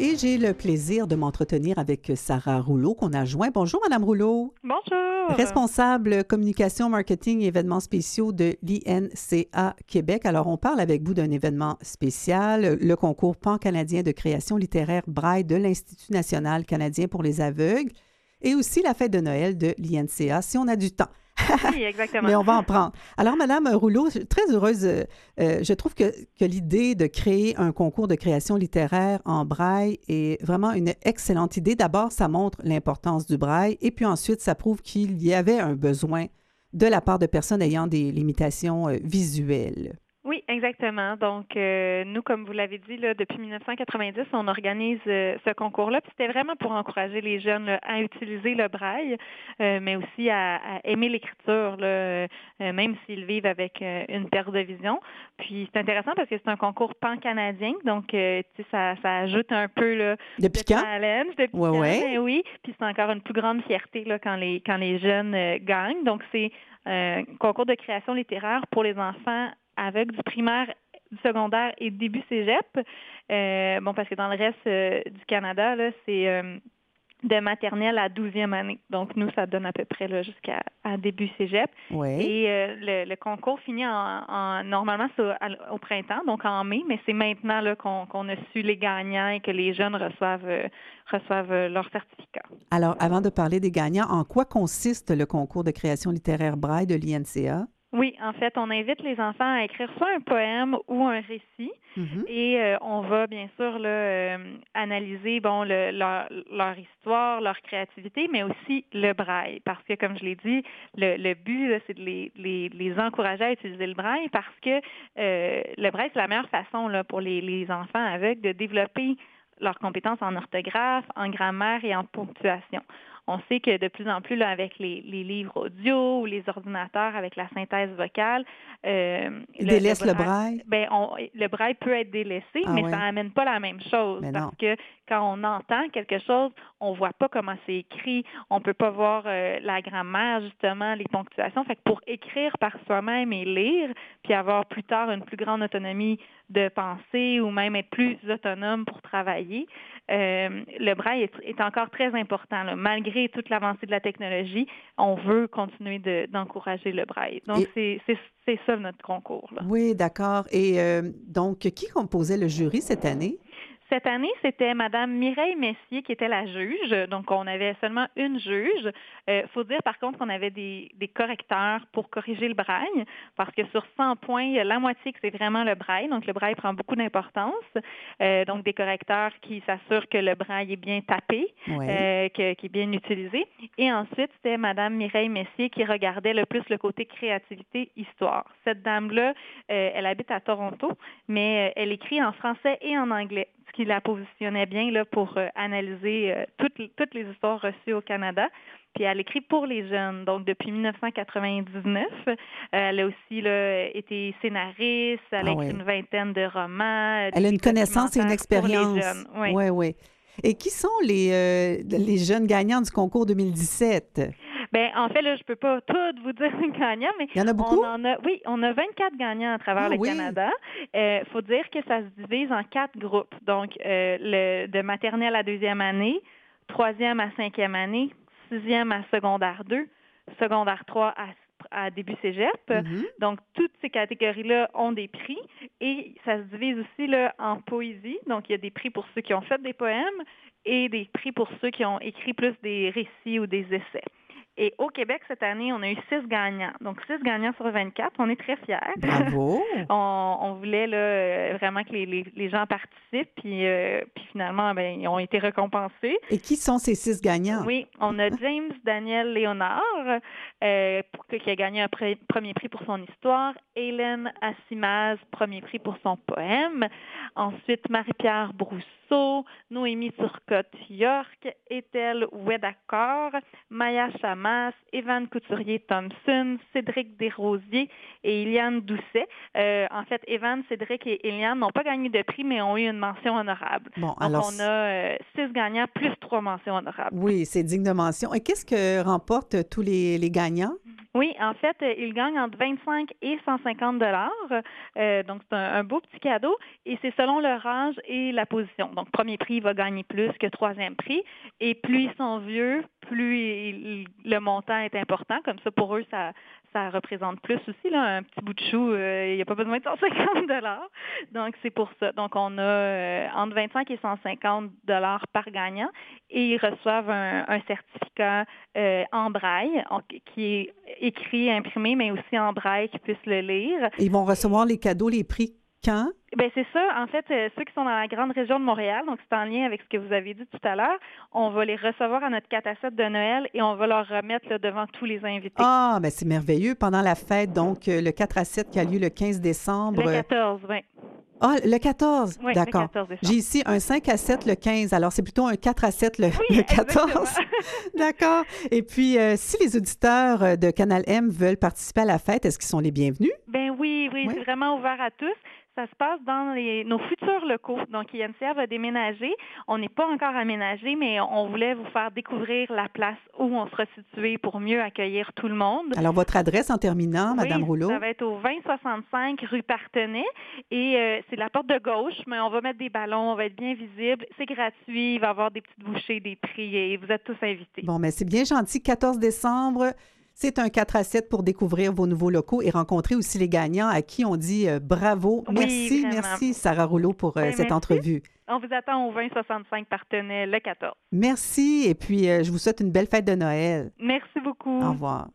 Et j'ai le plaisir de m'entretenir avec Sarah Rouleau qu'on a joint. Bonjour, Madame Rouleau. Bonjour. Responsable communication, marketing et événements spéciaux de l'INCA Québec. Alors, on parle avec vous d'un événement spécial, le concours pan-canadien de création littéraire Braille de l'Institut national canadien pour les aveugles et aussi la fête de Noël de l'INCA, si on a du temps. Oui, exactement. Mais on va en prendre. Alors, Madame Rouleau, je suis très heureuse. Je trouve que l'idée de créer un concours de création littéraire en braille est vraiment une excellente idée. D'abord, ça montre l'importance du braille et puis ensuite, ça prouve qu'il y avait un besoin de la part de personnes ayant des limitations visuelles. Oui, exactement. Donc, nous, comme vous l'avez dit, là, depuis 1990, on organise ce concours-là. Puis c'était vraiment pour encourager les jeunes là, à utiliser le braille, mais aussi à aimer l'écriture, là, même s'ils vivent avec une perte de vision. Puis c'est intéressant parce que c'est un concours pan-canadien, donc tu sais, ça ajoute un peu là, de piquant. challenge, de piquant, ouais. oui. Puis c'est encore une plus grande fierté là, quand les jeunes gagnent. Donc, c'est un concours de création littéraire pour les enfants aveugles du primaire, du secondaire et début cégep. Parce que dans le reste du Canada, là, c'est de maternelle à 12e année. Donc, nous, ça donne à peu près là, jusqu'à début cégep. Ouais. Et le concours finit normalement au printemps, donc en mai, mais c'est maintenant là, qu'on a su les gagnants et que les jeunes reçoivent leur certificat. Alors, avant de parler des gagnants, en quoi consiste le concours de création littéraire Braille de l'INCA? Oui, en fait, on invite les enfants à écrire soit un poème ou un récit et on va bien sûr là, analyser leur histoire, leur créativité, mais aussi le braille. Parce que, comme je l'ai dit, le but, là, c'est de les encourager à utiliser le braille parce que le braille, c'est la meilleure façon là, pour les enfants aveugles de développer leurs compétences en orthographe, en grammaire et en ponctuation. On sait que de plus en plus, là, avec les livres audio ou les ordinateurs, avec la synthèse vocale, Ils délaissent le braille? Le braille peut être délaissé, mais ça n'amène pas la même chose. Mais parce non. que quand on entend quelque chose, on ne voit pas comment c'est écrit, on ne peut pas voir la grammaire, justement, les ponctuations. Fait que pour écrire par soi-même et lire, puis avoir plus tard une plus grande autonomie de pensée ou même être plus autonome pour travailler, le braille est encore très important. Là. Malgré toute l'avancée de la technologie, on veut continuer d'encourager le braille. Donc, c'est ça notre concours. Là. Oui, d'accord. Et donc, qui composait le jury cette année? Cette année, c'était Mme Mireille Messier qui était la juge. Donc, on avait seulement une juge. Faut dire, par contre, qu'on avait des correcteurs pour corriger le braille, parce que sur 100 points, il y a la moitié que c'est vraiment le braille. Donc, le braille prend beaucoup d'importance. Donc, des correcteurs qui s'assurent que le braille est bien tapé, qui est bien utilisé. Et ensuite, c'était Mme Mireille Messier qui regardait le plus le côté créativité, histoire. Cette dame-là, elle habite à Toronto, mais elle écrit en français et en anglais, ce qui la positionnait bien là, pour analyser toutes les histoires reçues au Canada. Puis elle écrit pour les jeunes. Donc, depuis 1999, elle a aussi là, été scénariste, elle a écrit une vingtaine de romans. Elle a une connaissance et une expérience. Oui, oui. Et qui sont les jeunes gagnants du concours 2017? En fait, là, je peux pas tout vous dire les gagnants, mais il y en a beaucoup? On a 24 gagnants à travers le Canada. Faut dire que ça se divise en 4 groupes. Donc, de maternelle à 2e année, 3e à 5e année, 6e à secondaire 2, secondaire 3 à début cégep. Donc, toutes ces catégories-là ont des prix et ça se divise aussi là, en poésie. Donc, il y a des prix pour ceux qui ont fait des poèmes et des prix pour ceux qui ont écrit plus des récits ou des essais. Et au Québec, cette année, on a eu 6 gagnants. Donc, 6 gagnants sur 24. On est très fiers. Bravo! On voulait là, vraiment que les gens participent. Puis finalement, ils ont été récompensés. Et qui sont ces 6 gagnants? Oui, on a James Daniel Léonard, qui a gagné un premier prix pour son histoire. Hélène Assimaz, premier prix pour son poème. Ensuite, Marie-Pierre Brousseau, Noémie Turcotte-York, Ethel Wedakor, Maya Chamas, Evan Couturier-Thompson, Cédric Desrosiers et Eliane Doucet. En fait, Evan, Cédric et Eliane n'ont pas gagné de prix, mais ont eu une mention honorable. Bon, donc, alors, on a 6 gagnants plus 3 mentions honorables. Oui, c'est digne de mention. Et qu'est-ce que remportent tous les gagnants? Oui, en fait, il gagne entre 25 et 150 donc, c'est un beau petit cadeau et c'est selon leur âge et la position. Donc, premier prix va gagner plus que troisième prix et plus ils sont vieux, plus le montant est important. Comme ça, pour eux, ça représente plus aussi. Là, un petit bout de chou, il n'y a pas besoin de 150 Donc, c'est pour ça. Donc, on a entre 25 et 150 par gagnant et ils reçoivent un certificat en braille qui est écrit, imprimé, mais aussi en braille, qu'ils puissent le lire. Ils vont recevoir les cadeaux, les prix quand? Bien, c'est ça. En fait, ceux qui sont dans la grande région de Montréal, donc c'est en lien avec ce que vous avez dit tout à l'heure, on va les recevoir à notre 4 à 7 de Noël et on va leur remettre là, devant tous les invités. Ah, bien, c'est merveilleux. Pendant la fête, donc, le 4 à 7 qui a lieu le 15 décembre. Le 14, oui. Ah, le 14? Oui, d'accord. Le 14 décembre. J'ai ici un 5 à 7 le 15, alors c'est plutôt un 4 à 7 le 14. D'accord. Et puis, si les auditeurs de Canal M veulent participer à la fête, est-ce qu'ils sont les bienvenus? Ben oui, c'est vraiment ouvert à tous. Ça se passe dans nos futurs locaux. Donc, INCA va déménager. On n'est pas encore aménagé, mais on voulait vous faire découvrir la place où on sera situé pour mieux accueillir tout le monde. Alors, votre adresse en terminant, Madame Rouleau? Ça va être au 2065 rue Partenay et c'est la porte de gauche, mais on va mettre des ballons, on va être bien visible. C'est gratuit, il va y avoir des petites bouchées, des prix et vous êtes tous invités. Bon, mais c'est bien gentil. 14 décembre, c'est un 4 à 7 pour découvrir vos nouveaux locaux et rencontrer aussi les gagnants à qui on dit bravo. Oui, merci Sarah Rouleau pour cette entrevue. On vous attend au 2065 Partenay le 14. Merci et puis je vous souhaite une belle fête de Noël. Merci beaucoup. Au revoir.